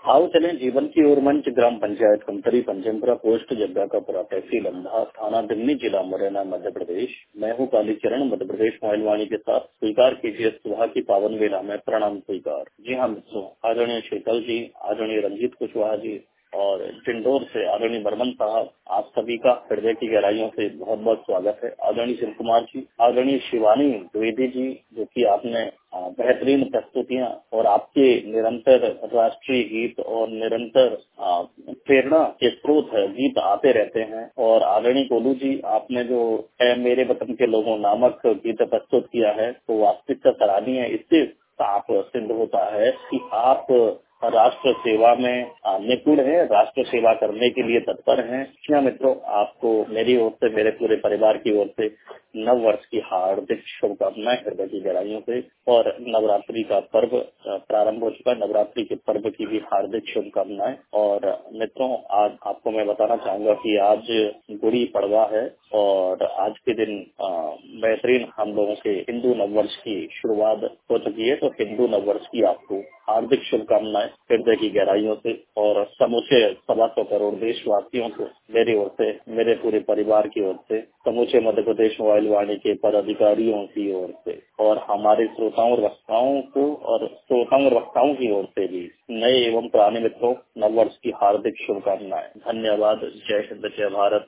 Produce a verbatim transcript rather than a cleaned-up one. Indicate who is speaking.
Speaker 1: आओ चलें जीवन की ओर मंच ग्राम पंचायत कंतरी पंचमपुरा पोस्ट जग्गाकापुरा तहसील अमदाह थाना दिल्ली जिला मुरैना मध्य प्रदेश। मैं हूँ कालीचरण मध्य प्रदेश मोबाइल वाणी के साथ। स्वीकार कीजिए सुबह की पावन वेला में प्रणाम स्वीकार। जी हाँ मित्रों, आदरणीय शीतल जी, आदरणीय रंजीत कुशवाहा जी और इंदौर से आदरणीय बर्मन साहब, आप सभी का हृदय की गहराइयों से बहुत बहुत स्वागत है। आदरणीय शिव कुमार जी, आदरणीय शिवानी द्विवेदी जी, जो कि आपने बेहतरीन प्रस्तुतियां और आपके निरंतर राष्ट्रीय गीत और निरंतर प्रेरणा के स्रोत है गीत आते रहते हैं। और आदरणीय कोलू जी, आपने जो है मेरे वतन के लोगों नामक गीत प्रस्तुत किया है तो वास्तविकता सराहनीय है। इससे साफ सिद्ध होता है कि आप राष्ट्र सेवा में निपुण है, राष्ट्र सेवा करने के लिए तत्पर हैं। क्या मित्रों, आपको मेरी ओर से, मेरे पूरे परिवार की ओर से नव वर्ष की हार्दिक शुभकामनाएं हृदय की गहराइयों से। और नवरात्रि का पर्व प्रारंभ हो चुका है, नवरात्रि के पर्व की भी हार्दिक शुभकामनाएं। और मित्रों, आज आपको मैं बताना चाहूंगा कि आज गुड़ी पड़वा है और आज के दिन बेहतरीन हम लोगों के हिंदू नववर्ष की शुरुआत हो चुकी है। तो हिंदू नववर्ष की आपको हार्दिक शुभकामनाएं हृदय की गहराइयों से और समूचे सवा सौ करोड़ देशवासियों को मेरी ओर से, मेरे पूरे परिवार की ओर से, समूचे मध्य प्रदेश मोबाइल वाणी के पदाधिकारियों की ओर से और हमारे श्रोताओं और वक्ताओं को और श्रोताओं और वक्ताओं की ओर से भी नए एवं पुराने मित्रों नववर्ष की हार्दिक शुभकामनाएं। धन्यवाद। जय हिंद, जय भारत।